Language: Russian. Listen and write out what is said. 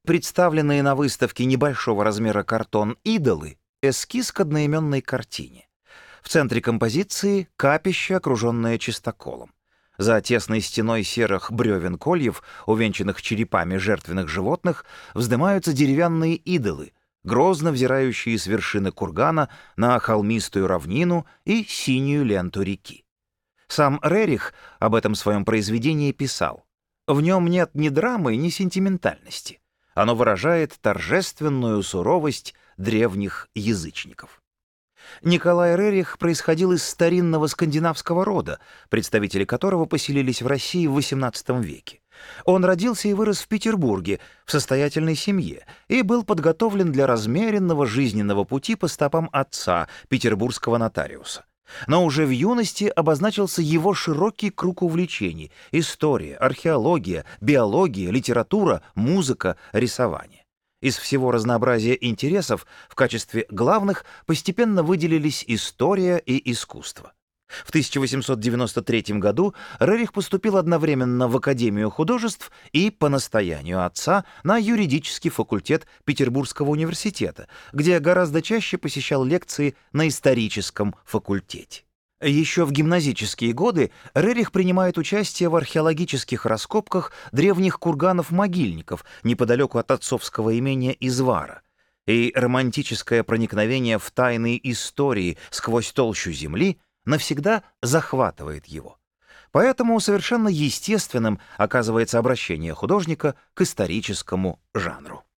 Представленные на выставке небольшого размера картон идолы — эскиз к одноименной картине. В центре композиции — капище, окруженное чистоколом. За тесной стеной серых бревен кольев, увенчанных черепами жертвенных животных, вздымаются деревянные идолы, грозно взирающие с вершины кургана на холмистую равнину и синюю ленту реки. Сам Рерих об этом своем произведении писал: «В нем нет ни драмы, ни сентиментальности. Оно выражает торжественную суровость древних язычников». Николай Рерих происходил из старинного скандинавского рода, представители которого поселились в России в XVIII веке. Он родился и вырос в Петербурге в состоятельной семье и был подготовлен для размеренного жизненного пути по стопам отца, петербургского нотариуса. Но уже в юности обозначился его широкий круг увлечений: история, археология, биология, литература, музыка, рисование. Из всего разнообразия интересов в качестве главных постепенно выделились история и искусство. В 1893 году Рерих поступил одновременно в Академию художеств и, по настоянию отца, на юридический факультет Петербургского университета, где гораздо чаще посещал лекции на историческом факультете. Еще в гимназические годы Рерих принимает участие в археологических раскопках древних курганов-могильников неподалеку от отцовского имения Извара, и романтическое проникновение в тайные истории сквозь толщу земли навсегда захватывает его. Поэтому совершенно естественным оказывается обращение художника к историческому жанру.